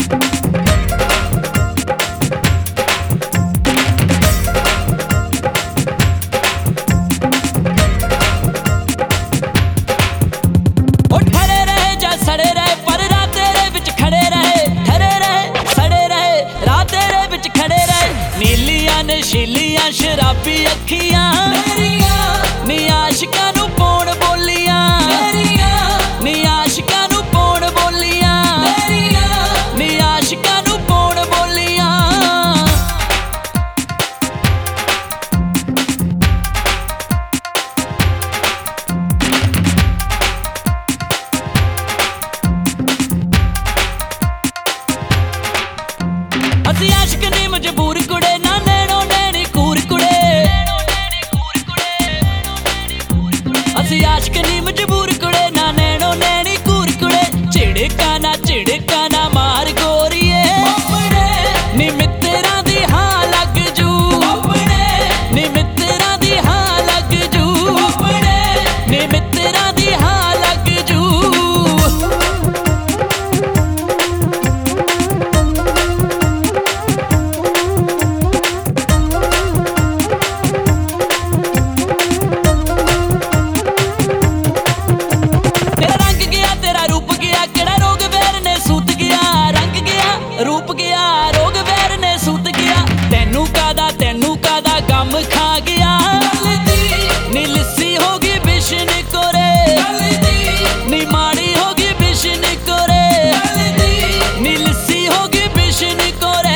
नशीलियां शराबी अखियां नी आशिकां नू पौण बोलियां नी आशिकां नू पौण बोलियां नी आशिकां नू पौण बोलियां असी आशिक नी मजबूर कुड़े ना आशिक नी मजबूर कुड़े ना नैनो नैनी कूर कुड़े झिड़का ना मार गोरिए नी मित्तरां दी हां लग जू नी मित्तरां दी हां लग जू नी मित्तरां दी हां लग जू रूप गया रोग वैर ने सूत गया तेनू कादा गम खा गया नी लिस्सी होगी बिशन कोरे नी माड़ी होगी बिशन कोरे नी लिस्सी होगी बिशन कोरे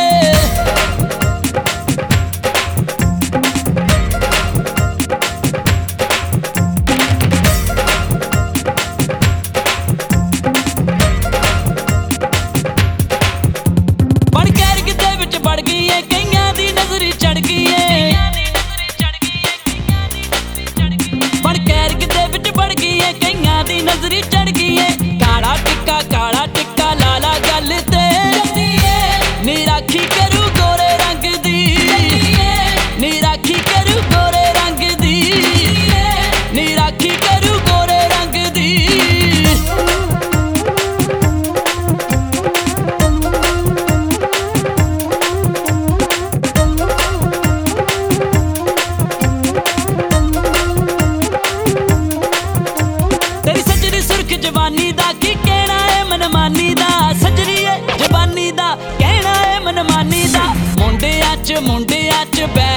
नजरी चढ़ गई है काला टिक्का लाला गल ते नी राखी करू गोरे रंग दी नी राखी करू गोरे रंग दी नी राखी करू गोरे रंग दी जवानी दा की कहना है मनमानी दा सजरी है जवानी दा कहना है मनमानी दा मुंडियां च